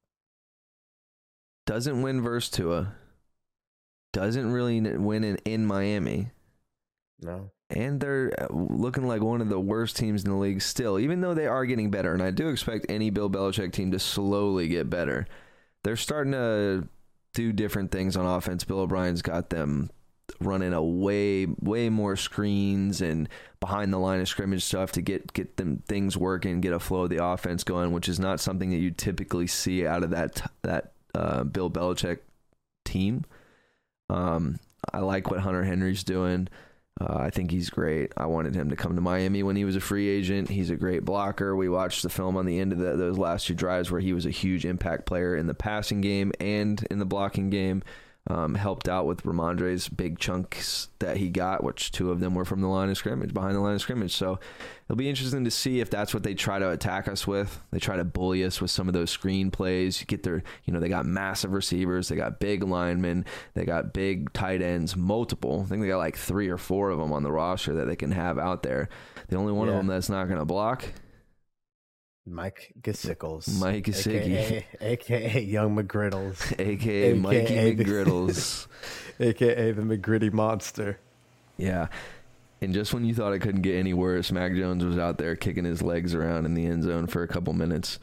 doesn't win versus Tua. Doesn't really win in Miami. No. And they're looking like one of the worst teams in the league still, even though they are getting better. And I do expect any Bill Belichick team to slowly get better. They're starting to do different things on offense. Bill O'Brien's got them running a way more screens and behind the line of scrimmage stuff to get them things working, get a flow of the offense going, which is not something that you typically see out of that Bill Belichick team. I like what Hunter Henry's doing. I think he's great. I wanted him to come to Miami when he was a free agent. He's a great blocker. We watched the film on the end of those last 2 drives where he was a huge impact player in the passing game and in the blocking game. Helped out with Ramondre's big chunks that he got, which 2 of them were from the line of scrimmage, behind the line of scrimmage. So it'll be interesting to see if that's what they try to attack us with. They try to bully us with some of those screen plays. You get their, they got massive receivers, they got big linemen, they got big tight ends, multiple. I think they got like 3 or 4 of them on the roster that they can have out there. The only one of them that's not going to block, Mike Gesicki. Mike Gesicki. AKA Young McGriddles. AKA Mikey McGriddles. AKA the McGritty Monster. Yeah. And just when you thought it couldn't get any worse, Mac Jones was out there kicking his legs around in the end zone for a couple minutes.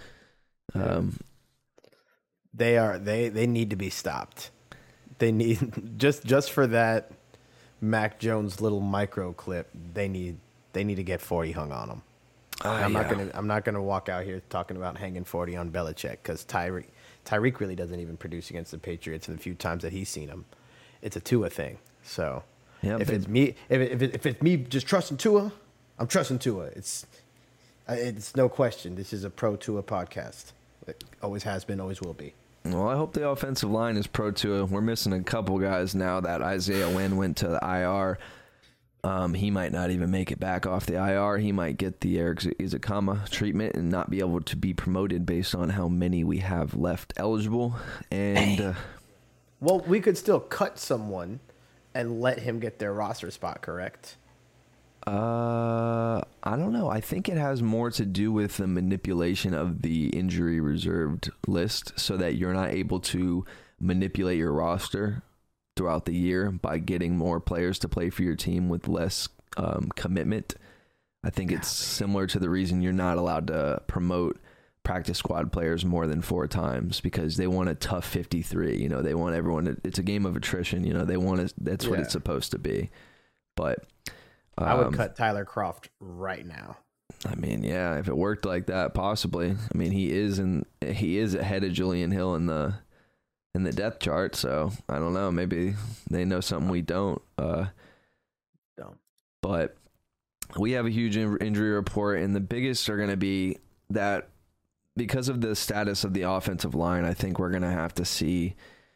They need to be stopped. They need just for that Mac Jones little micro clip, they need to get 40 hung on them. I'm not gonna walk out here talking about hanging 40 on Belichick because Tyreek really doesn't even produce against the Patriots in the few times that he's seen him. It's a Tua thing. So if it's me just trusting Tua, I'm trusting Tua. It's no question. This is a pro Tua podcast. It always has been, always will be. Well, I hope the offensive line is pro Tua. We're missing a couple guys now that Isaiah Wynn went to the IR. He might not even make it back off the IR. He might get the Eric Izukama treatment and not be able to be promoted based on how many we have left eligible. And well, we could still cut someone and let him get their roster spot, correct? I don't know. I think it has more to do with the manipulation of the injury reserved list so that you're not able to manipulate your roster throughout the year by getting more players to play for your team with less commitment. I think it's similar to the reason you're not allowed to promote practice squad players more than 4 times because they want a tough 53. You know, they want everyone to, it's a game of attrition. You know, they want to, that's what it's supposed to be. But I would cut Tyler Croft right now. I mean, yeah, if it worked like that, possibly. I mean, he is ahead of Julian Hill in the depth chart, so I don't know. Maybe they know something we don't. But we have a huge injury report, and the biggest are going to be that because of the status of the offensive line, I think we're going to have to see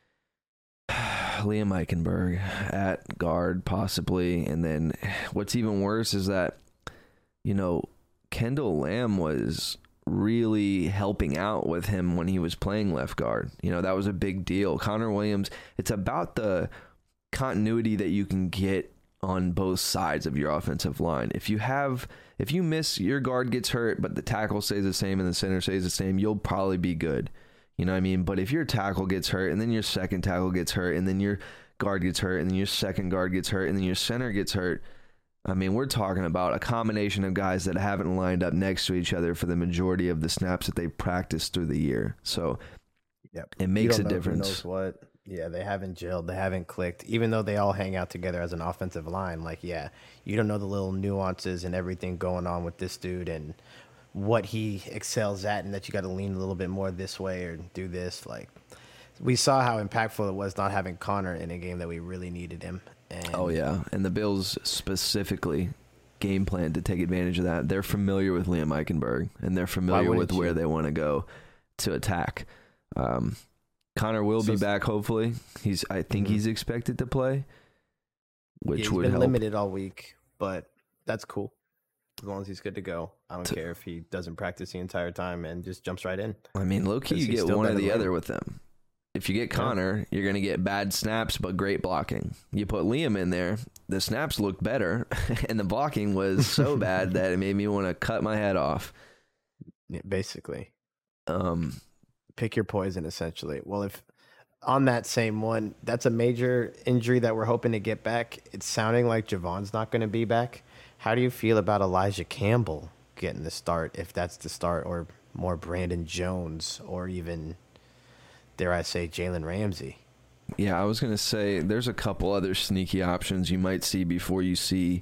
Liam Eichenberg at guard possibly. And then what's even worse is that, you know, Kendall Lamb was really helping out with him when he was playing left guard. You know, that was a big deal. Connor Williams, it's about the continuity that you can get on both sides of your offensive line. If you miss, your guard gets hurt, but the tackle stays the same and the center stays the same, you'll probably be good. You know what I mean? But if your tackle gets hurt and then your second tackle gets hurt and then your guard gets hurt and then your second guard gets hurt and then your center gets hurt, I mean, we're talking about a combination of guys that haven't lined up next to each other for the majority of the snaps that they practiced through the year. So it makes a difference. Who knows what? Yeah, they haven't gelled. They haven't clicked. Even though they all hang out together as an offensive line, like, yeah, you don't know the little nuances and everything going on with this dude and what he excels at and that you got to lean a little bit more this way or do this. Like, we saw how impactful it was not having Connor in a game that we really needed him. And oh, yeah. And the Bills specifically game plan to take advantage of that. They're familiar with Liam Eichenberg, and they're familiar with where they want to go to attack. Connor will be back, hopefully. I think he's expected to play, which would help. He's been limited all week, but that's cool. As long as he's good to go. I don't care if he doesn't practice the entire time and just jumps right in. I mean, low-key, you get one or the other with them. If you get Connor, you're going to get bad snaps, but great blocking. You put Liam in there, the snaps looked better, and the blocking was so bad that it made me want to cut my head off. Yeah, basically. Pick your poison, essentially. Well, if on that same one, that's a major injury that we're hoping to get back. It's sounding like Javon's not going to be back. How do you feel about Elijah Campbell getting the start, if that's the start, or more Brandon Jones, or even, dare I say, Jalen Ramsey? Yeah, I was going to say there's a couple other sneaky options you might see before you see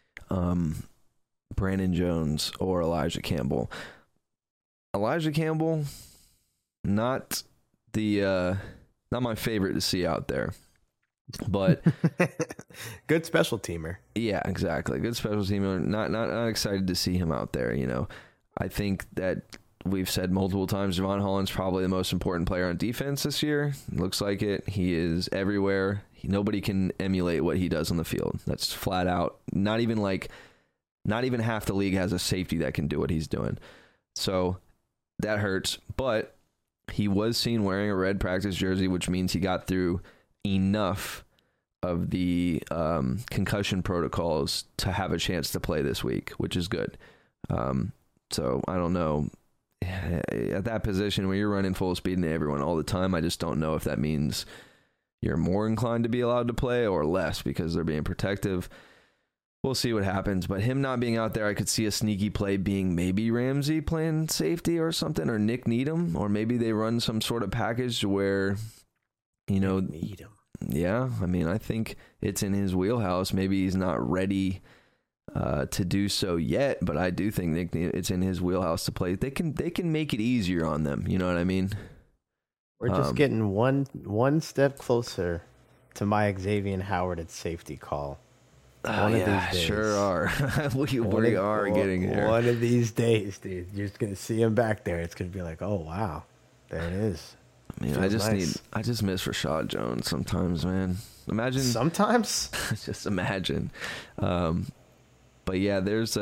Brandon Jones or Elijah Campbell. Elijah Campbell, not my favorite to see out there, but good special teamer. Yeah, exactly. Good special teamer. Not excited to see him out there. You know, I think that we've said multiple times, Jevon Holland's probably the most important player on defense this year. Looks like it. He is everywhere. Nobody can emulate what he does on the field. That's flat out. Not even half the league has a safety that can do what he's doing. So that hurts, but he was seen wearing a red practice jersey, which means he got through enough of the concussion protocols to have a chance to play this week, which is good. So I don't know. At that position where you're running full speed into everyone all the time, I just don't know if that means you're more inclined to be allowed to play or less because they're being protective. We'll see what happens, but him not being out there, I could see a sneaky play being maybe Ramsey playing safety or something, or Nick Needham, or maybe they run some sort of package where, you know, Needham. Yeah, I mean, I think it's in his wheelhouse. Maybe he's not ready to do so yet, but I do think it's in his wheelhouse to play. They can make it easier on them. You know what I mean? We're just getting one step closer to my Xavier Howard at safety call. One of these days. Sure are. we are getting there. One of these days, dude. You're just going to see him back there. It's going to be like, oh, wow. There it is. I mean, I just miss Rashad Jones sometimes, man. Imagine. Sometimes? Just imagine. But yeah, there's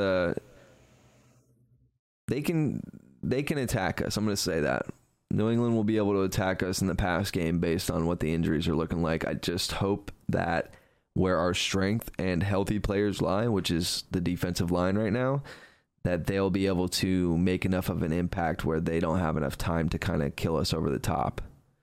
they can attack us. I'm going to say that. New England will be able to attack us in the pass game based on what the injuries are looking like. I just hope that where our strength and healthy players lie, which is the defensive line right now, that they'll be able to make enough of an impact where they don't have enough time to kind of kill us over the top.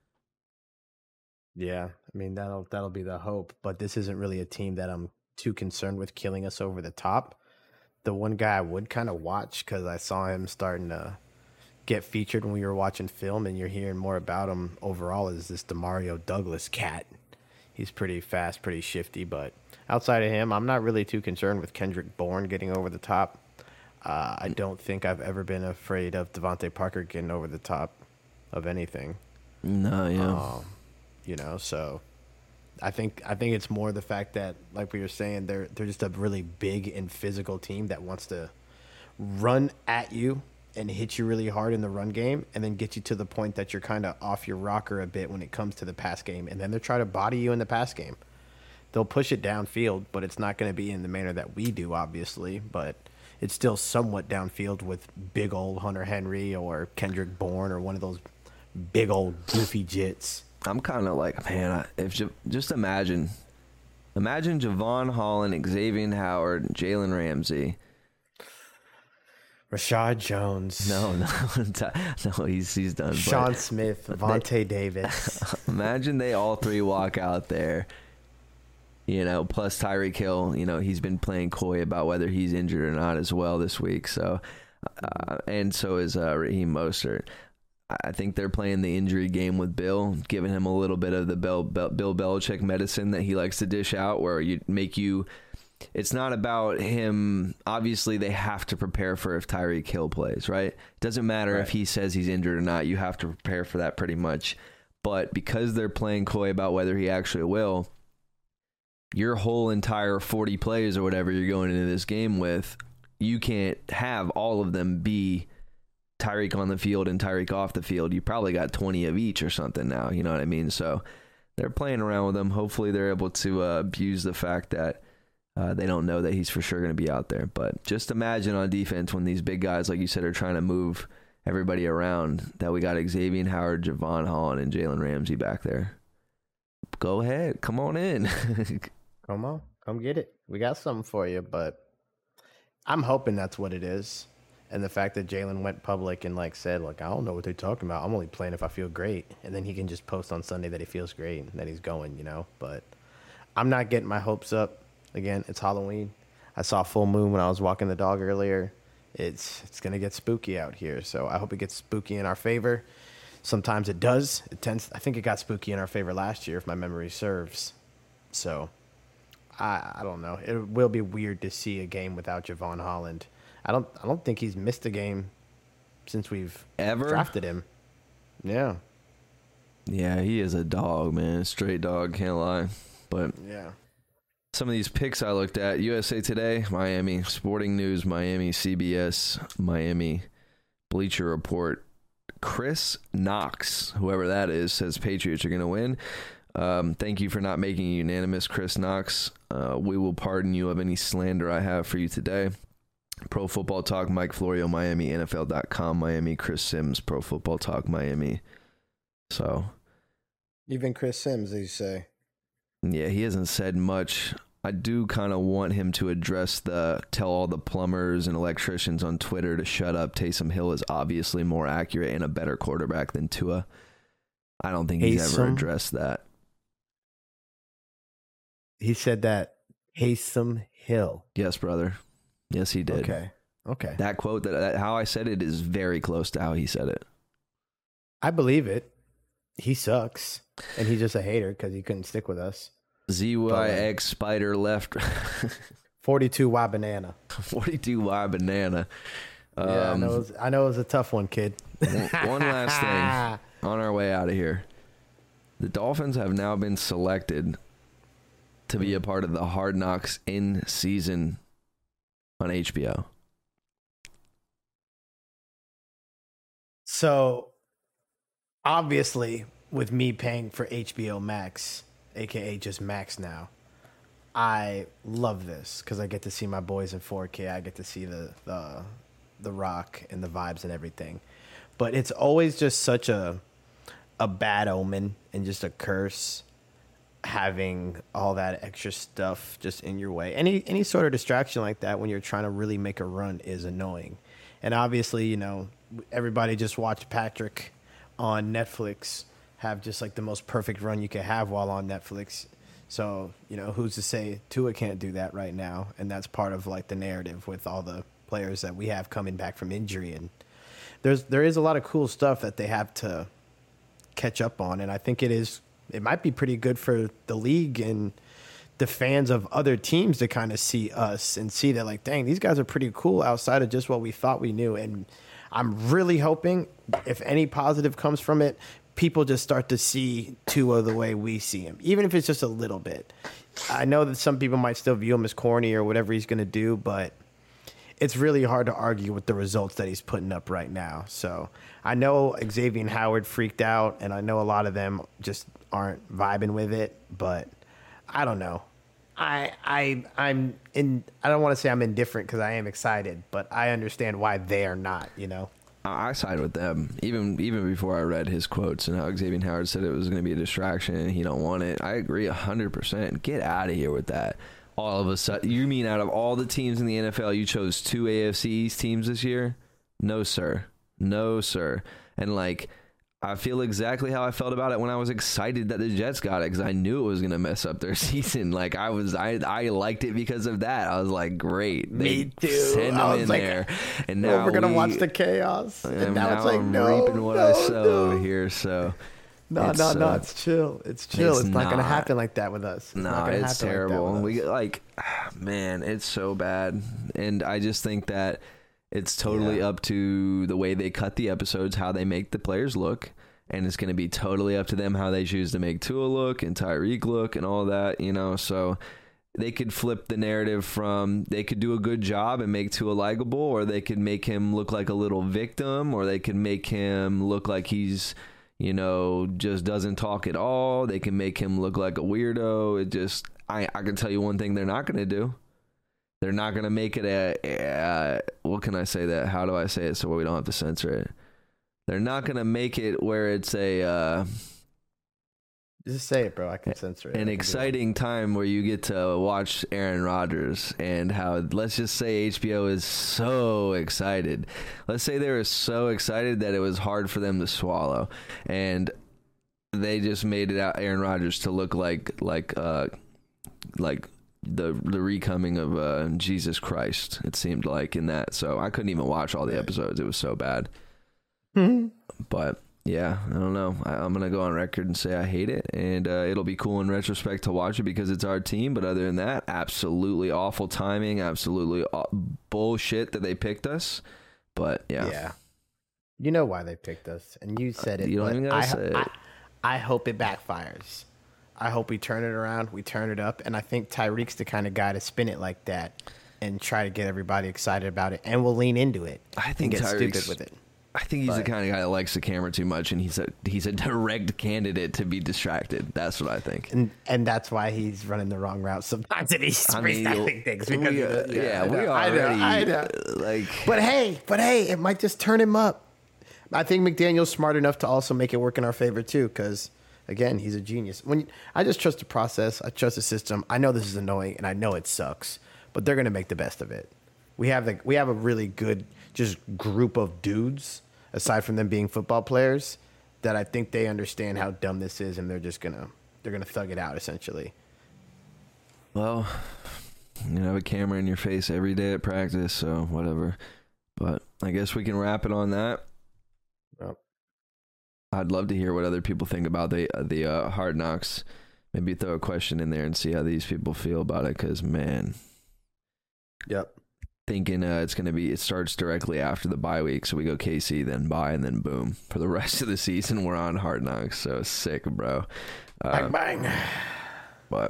Yeah, I mean, that'll be the hope, but this isn't really a team that I'm too concerned with killing us over the top. The one guy I would kind of watch, because I saw him starting to get featured when we were watching film, and you're hearing more about him overall, is this Demario Douglas cat. He's pretty fast, pretty shifty, but outside of him, I'm not really too concerned with Kendrick Bourne getting over the top. I don't think I've ever been afraid of Devontae Parker getting over the top of anything. No, yeah. So I think it's more the fact that, like we were saying, they're just a really big and physical team that wants to run at you and hit you really hard in the run game, and then get you to the point that you're kind of off your rocker a bit when it comes to the pass game, and then they'll try to body you in the pass game. They'll push it downfield, but it's not going to be in the manner that we do, obviously, but it's still somewhat downfield with big old Hunter Henry or Kendrick Bourne or one of those big old goofy jits. I'm kind of like, man, just imagine Javon Holland, Xavier Howard, Jalen Ramsey. Rashad Jones. No, he's done. Sean Smith, Vontae Davis. Imagine they all three walk out there, plus Tyreek Hill. He's been playing coy about whether he's injured or not as well this week. So, and so is Raheem Mostert. I think they're playing the injury game with Bill, giving him a little bit of the Bill Belichick medicine that he likes to dish out, where it's not about him. Obviously, they have to prepare for if Tyreek Hill plays, right? It doesn't matter if he says he's injured or not. You have to prepare for that pretty much. But because they're playing coy about whether he actually will, your whole entire 40 plays or whatever you're going into this game with, you can't have all of them be Tyreek on the field and Tyreek off the field. You probably got 20 of each or something now. You know what I mean? So they're playing around with him. Hopefully they're able to abuse the fact that they don't know that he's for sure going to be out there. But just imagine on defense when these big guys, like you said, are trying to move everybody around, that we got Xavier Howard, Javon Holland, and Jalen Ramsey back there. Go ahead. Come on in. Come on. Come get it. We got something for you, but I'm hoping that's what it is. And the fact that Jalen went public and said, I don't know what they're talking about. I'm only playing if I feel great. And then he can just post on Sunday that he feels great and that he's going, But I'm not getting my hopes up. Again, it's Halloween. I saw full moon when I was walking the dog earlier. It's going to get spooky out here. So I hope it gets spooky in our favor. Sometimes it does. I think it got spooky in our favor last year, if my memory serves. So I don't know. It will be weird to see a game without Javon Holland. I don't think he's missed a game since we've ever drafted him. Yeah. Yeah, he is a dog, man. Straight dog, can't lie. But yeah. Some of these picks I looked at: USA Today, Miami, Sporting News, Miami, CBS, Miami, Bleacher Report. Chris Knox, whoever that is, says Patriots are going to win. Thank you for not making it unanimous, Chris Knox. We will pardon you of any slander I have for you today. Pro Football Talk, Mike Florio, Miami, NFL.com, Miami, Chris Sims, Pro Football Talk, Miami. So, even Chris Sims, they say. Yeah, he hasn't said much. I do kind of want him to tell all the plumbers and electricians on Twitter to shut up. Taysom Hill is obviously more accurate and a better quarterback than Tua. I don't think he's ever addressed that. He said that Taysom Hill. Yes, brother. Yes, he did. Okay. That quote, that how I said it, is very close to how he said it. I believe it. He sucks, and he's just a hater because he couldn't stick with us. ZYX Spider left. 42Y banana. 42Y banana. Yeah, I know it was a tough one, kid. One last thing on our way out of here. The Dolphins have now been selected to be a part of the Hard Knocks in season on HBO. So, obviously, with me paying for HBO Max, aka just Max now, I love this because I get to see my boys in 4K. I get to see the rock and the vibes and everything. But it's always just such a bad omen and just a curse having all that extra stuff just in your way. Any sort of distraction like that when you're trying to really make a run is annoying. And obviously, everybody just watched Patrick on Netflix have just the most perfect run you could have while on Netflix. So, who's to say Tua can't do that right now? And that's part of the narrative with all the players that we have coming back from injury and there is a lot of cool stuff that they have to catch up on, and I think it might be pretty good for the league and the fans of other teams to kind of see us and see that, like, dang, these guys are pretty cool outside of just what we thought we knew. And I'm really hoping, if any positive comes from it, people just start to see Tua the way we see him, even if it's just a little bit. I know that some people might still view him as corny or whatever he's going to do, but it's really hard to argue with the results that he's putting up right now. So I know Xavier Howard freaked out, and I know a lot of them just aren't vibing with it, but I don't know. I don't want to say I'm indifferent because I am excited, but I understand why they are not, you know? I side with them. Even before I read his quotes and how Xavier Howard said it was going to be a distraction and he don't want it. I agree 100%. Get out of here with that. All of a sudden, you mean out of all the teams in the NFL, you chose 2 AFC East teams this year? No, sir. No, sir. And, like, I feel exactly how I felt about it when I was excited that the Jets got it because I knew it was going to mess up their season. Like, I liked it because of that. I was like, great. Me too. Send them in there. And now we're going to watch the chaos. And now it's like, I'm no, reaping what I sow over here, so... No, it's chill. It's chill. It's not going to happen like that with us. It's terrible. We man, it's so bad. And I just think that it's totally up to the way they cut the episodes, how they make the players look. And it's going to be totally up to them how they choose to make Tua look and Tyreek look and all that, you know. So they could flip the narrative from they could do a good job and make Tua likable, or they could make him look like a little victim, or they could make him look like he's, you know, just doesn't talk at all. They can make him look like a weirdo. It just, I can tell you one thing they're not going to do. They're not going to make it what can I say that? How do I say it so we don't have to censor it? They're not going to make it where it's just say it, bro. I can censor it. An exciting time where you get to watch Aaron Rodgers and how, let's just say HBO is so excited. Let's say they were so excited that it was hard for them to swallow. And they just made it out Aaron Rodgers to look like the recoming of Jesus Christ, it seemed like, in that. So I couldn't even watch all the episodes. It was so bad. But yeah, I don't know. I'm going to go on record and say I hate it, and it'll be cool in retrospect to watch it because it's our team. But other than that, absolutely awful timing, absolutely bullshit that they picked us. But yeah. Yeah. You know why they picked us, and you said it. You don't even gotta say it. I hope it backfires. I hope we turn it around, we turn it up, and I think Tyreek's the kind of guy to spin it like that and try to get everybody excited about it, and we'll lean into it. I think get Tyreek's stupid with it. I think he's the kind of guy that likes the camera too much, and he's a direct candidate to be distracted. That's what I think. And that's why he's running the wrong route sometimes, and he's freestyling things. Because we already I know. like. But hey, it might just turn him up. I think McDaniel's smart enough to also make it work in our favor too, because again, he's a genius. I just trust the process, I trust the system. I know this is annoying, and I know it sucks, but they're gonna make the best of it. We have a really good just group of dudes, aside from them being football players, that I think they understand how dumb this is, and they're gonna thug it out essentially. Well, you have a camera in your face every day at practice, so whatever. But I guess we can wrap it on that. Yep. I'd love to hear what other people think about the Hard Knocks. Maybe throw a question in there and see how these people feel about it, because, man. Yep. Thinking it starts directly after the bye week, so we go KC, then bye, and then boom. For the rest of the season, we're on Hard Knocks, so sick, bro. Bang, bang. But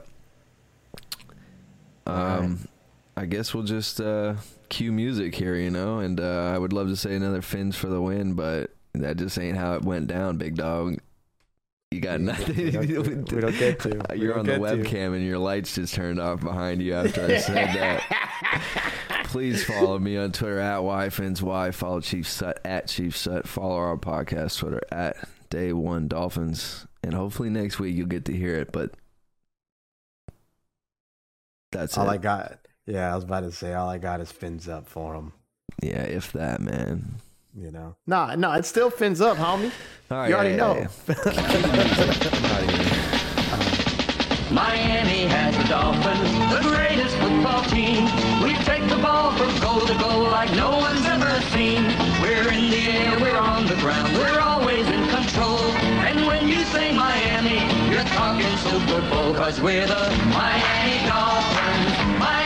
I guess we'll just cue music here, you know, and I would love to say another Fins for the win, but that just ain't how it went down, big dog. You got nothing. We don't get to. You're on the webcam and your lights just turned off behind you after I said that. Please follow me on Twitter at YFinsY. Follow Chief Sut at Chief Sut. Follow our podcast Twitter at Day One Dolphins. And hopefully next week you'll get to hear it. But that's all it. I got. Yeah, I was about to say all I got is fins up for him. Yeah, if that, man. You know, no, it still fins up, homie. All right, you already know. Yeah. Miami has the Dolphins, the greatest football team. We take the ball from goal to goal like no one's ever seen. We're in the air, we're on the ground, we're always in control. And when you say Miami, you're talking Super Bowl, 'cause we're the Miami Dolphins.